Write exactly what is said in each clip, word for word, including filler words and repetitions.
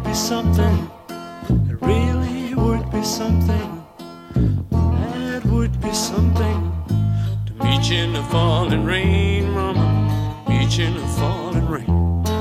be something. It really would be something. That would be something. To meet you in the falling rain, mama. Meet you in the falling rain.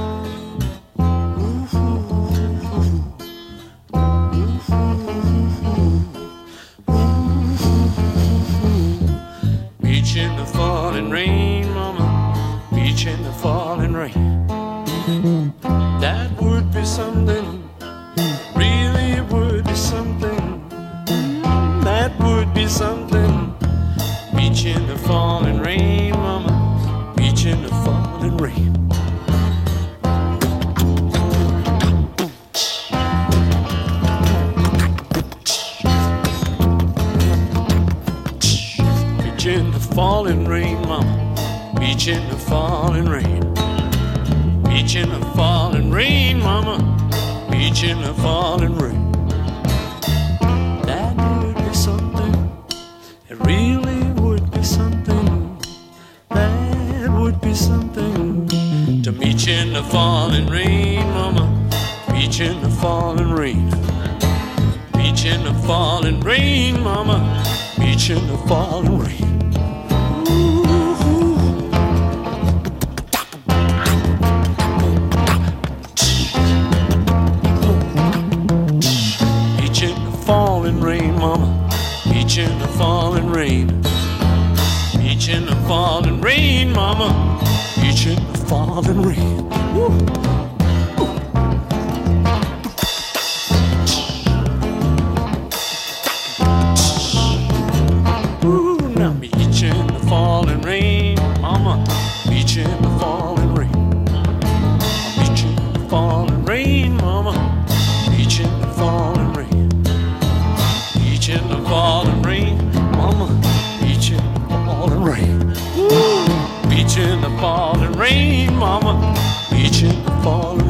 Meet you in the falling rain, mama. Meet you in the falling rain. That would be something. Really would be something. That would be something. Meet you in the falling rain, mama. Meet you in the falling rain. Meet you in the falling rain, mama. Meet you in the falling rain. Meet you in the falling rain, mama. Meet you in the falling rain. That would be something. It really would be something. That would be something. To meet you in the falling rain, mama. Meet you in the falling rain. Meet you in the falling rain, mama. Meet you in the falling rain. Falling rain, mama. Meet you in the falling rain. Meet you in the falling rain, mama. Meet you in the falling rain. Woo. Ooh, now meet you in the falling rain, mama. Meet you in the falling rain. Meet you in the falling rain, mama. Meet you in the falling rain. Meet you in the falling rain, mama. Meet you in the falling rain. Woo. Meet you in the falling rain, mama. Meet you in the falling rain.